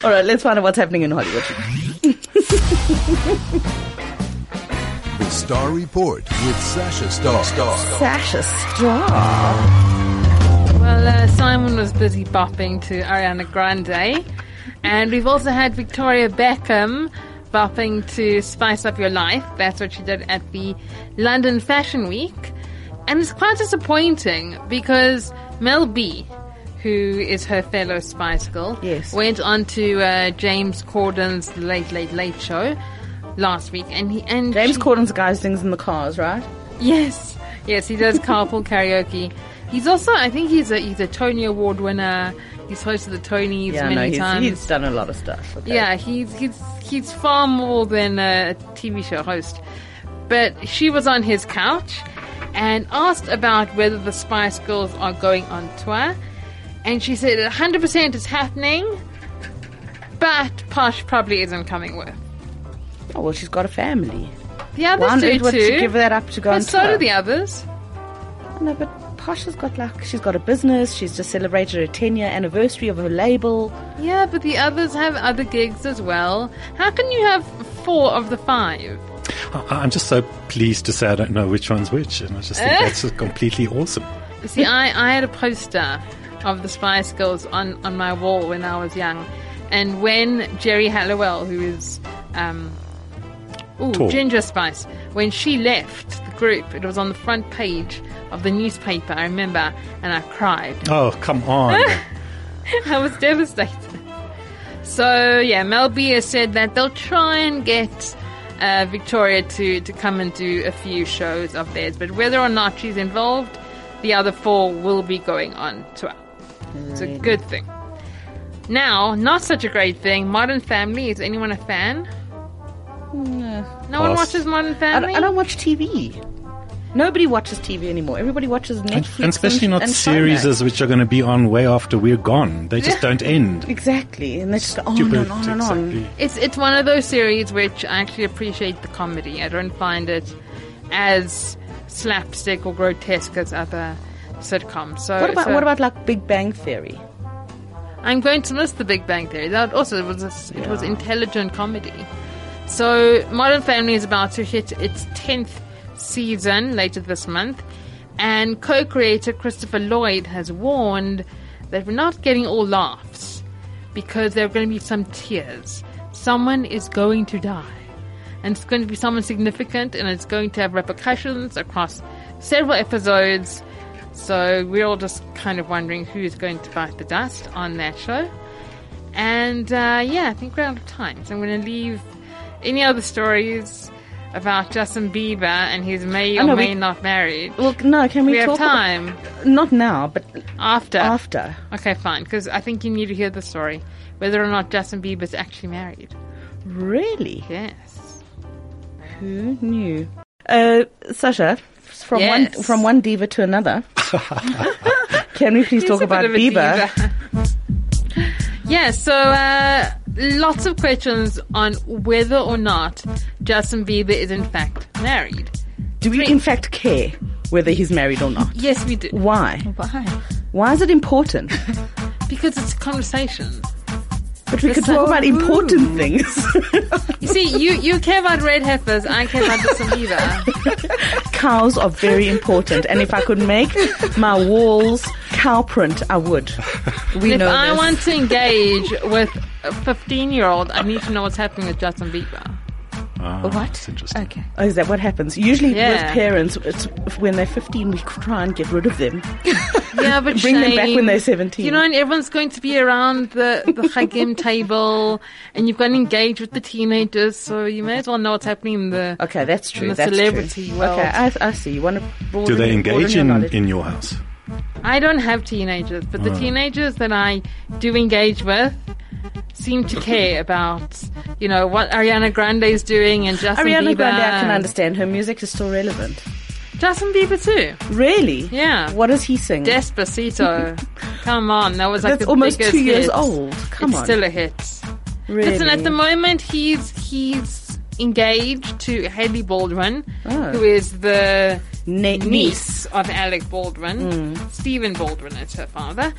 All right, let's find out what's happening in Hollywood. The Star Report with Sasha Star. Sasha Star. Well, Simon was busy bopping to Ariana Grande. And we've also had Victoria Beckham bopping to Spice Up Your Life. That's what she did at the London Fashion Week. And it's quite disappointing because Mel B, who is her fellow Spice Girl, went on to James Corden's Late Late Show last week. And James Corden's the guy who sings in the cars, right? Yes, he does carpool karaoke. He's also, I think he's a Tony Award winner. He's hosted the Tonys many times. He's done a lot of stuff. Okay. Yeah, he's far more than a TV show host. But she was on his couch and asked about whether the Spice Girls are going on tour. And she said 100% is happening, but Posh probably isn't coming with. Oh, well, she's got a family. The others do too. To give that up to go on tour. But so do the others. No, but Posh has got she's got a business. She's just celebrated her 10-year anniversary of her label. Yeah, but the others have other gigs as well. How can you have 4 of the 5? I'm just so pleased to say I don't know which one's which, and I just think that's completely awesome. You see, I had a poster of the Spice Girls on my wall when I was young, and when Jerry Halliwell, who is Ginger Spice, when she left the group, it was on the front page of the newspaper, I remember, and I cried. Oh, come on. I was devastated. So, yeah, Mel B has said that they'll try and get Victoria to come and do a few shows of theirs, but whether or not she's involved, the other 4 will be going on tour. It's a good thing. Now, not such a great thing, Modern Family. Is anyone a fan? No one watches Modern Family? I don't watch TV. Nobody watches TV anymore. Everybody watches Netflix. And especially not series which are going to be on way after we're gone. They just don't end. Exactly. And they just go on and on and on. It's one of those series which I actually appreciate the comedy. I don't find it as slapstick or grotesque as other sitcoms. So what about like Big Bang Theory? I'm going to miss the Big Bang Theory. That also it was intelligent comedy. So Modern Family is about to hit its 10th season later this month, and co-creator Christopher Lloyd has warned that we're not getting all laughs because there are going to be some tears. Someone is going to die, and it's going to be someone significant, and it's going to have repercussions across several episodes. So we're all just kind of wondering who's going to bite the dust on that show. And I think we're out of time, so I'm going to leave any other stories about Justin Bieber and his may or may not married. Well, no, can we talk have time? Not now, but after. After. Okay, fine, because I think you need to hear the story, whether or not Justin Bieber's actually married. Really? Yes. Who knew? Sasha, from one diva to another, can we please talk about Bieber? Yeah, so lots of questions on whether or not Justin Bieber is in fact married. Do we in fact care whether he's married or not? Yes, we do. Why? Why? Why is it important? Because it's a conversation. But we could talk about important things. You see, you care about red heifers, I care about Justin Bieber. Cows are very important, and if I could make my walls cow print, I would. If I want to engage with a 15-year-old, I need to know what's happening with Justin Bieber. What? That's interesting. Okay. Oh, is that what happens? Usually with parents, it's when they're 15, we try and get rid of them. Yeah, but bring them back when they're 17. You know, and everyone's going to be around the Chagim table, and you've got to engage with the teenagers, so you may as well know what's happening in the that's true. In the that's celebrity true. world. Okay, I see. You want to broaden. Do they engage in your house? I don't have teenagers, but the teenagers that I do engage with seem to care about, you know, what Ariana Grande is doing and Justin Bieber. Ariana Grande, I can understand. Her music is still relevant. Justin Bieber too. Really? Yeah. What does he sing? Despacito. Come on, that was like That's the almost biggest 2 years hit. old. Come on. It's still a hit. Really? Listen, at the moment he's engaged to Hailey Baldwin, who is the niece of Alec Baldwin. Stephen Baldwin is her father.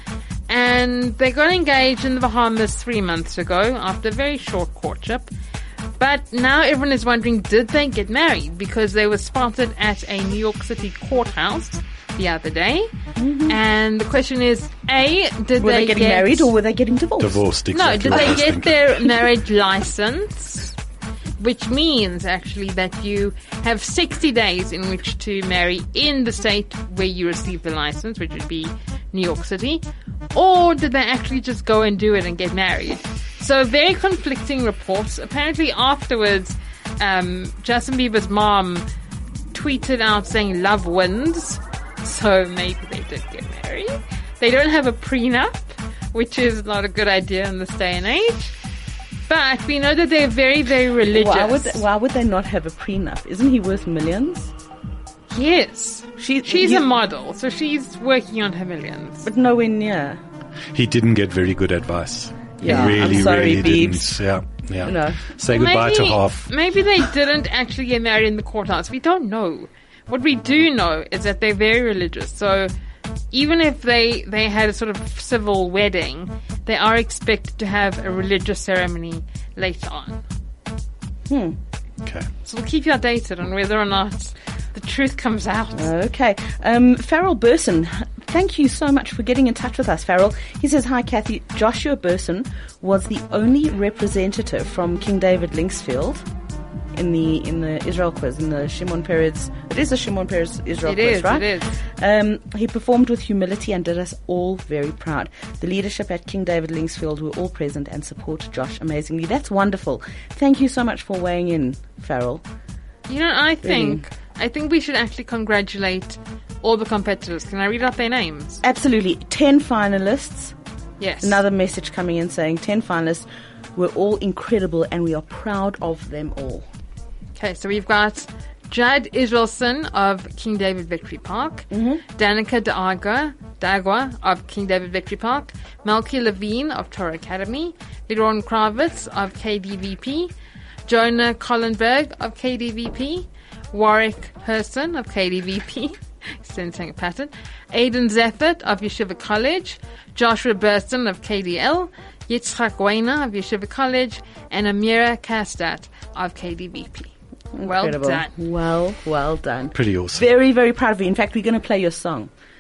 And they got engaged in the Bahamas 3 months ago after a very short courtship. But now everyone is wondering, did they get married? Because they were spotted at a New York City courthouse the other day. Mm-hmm. And the question is, A, were they getting married or were they getting divorced? Divorced, exactly. No, did they get their marriage license? Which means, actually, that you have 60 days in which to marry in the state where you receive the license, which would be New York City. Or did they actually just go and do it and get married? So very conflicting reports. Apparently afterwards, Justin Bieber's mom tweeted out saying love wins. So maybe they did get married. They don't have a prenup, which is not a good idea in this day and age. But we know that they're very, very religious. Why would they not have a prenup? Isn't he worth millions? Yes. She's a model, so she's working on her millions. But nowhere near. He didn't get very good advice. Yeah, really, I'm sorry, really Beebs. didn't. Yeah. No. Say goodbye to half. Maybe they didn't actually get married in the courthouse. We don't know. What we do know is that they're very religious. So even if they had a sort of civil wedding, they are expected to have a religious ceremony later on. Okay. So we'll keep you updated on whether or not the truth comes out. Okay. Farrell Burson, thank you so much for getting in touch with us, Farrell. He says, hi, Kathy. Joshua Burson was the only representative from King David Linksfield in the Israel quiz, in the Shimon Peres. It is the Shimon Peres Israel quiz, right? It is. He performed with humility and did us all very proud. The leadership at King David Linksfield were all present and support Josh amazingly. That's wonderful. Thank you so much for weighing in, Farrell. You know, I think we should actually congratulate all the competitors. Can I read out their names? Absolutely. 10 finalists. Yes. Another message coming in saying 10 finalists were all incredible and we are proud of them all. Okay, so we've got Judd Israelson of King David Victory Park, Danica Dagwa of King David Victory Park, Malky Levine of Torah Academy, Liron Kravitz of KDVP, Jonah Collenberg of KDVP, Warwick Person of KDVP, sensing a pattern, Aidan Zeffert of Yeshiva College, Joshua Burson of KDL, Yitzchak Weiner of Yeshiva College, and Amira Kastat of KDVP. Incredible. Well done. Well done. Pretty awesome. Very, very proud of you. In fact, we're going to play your song.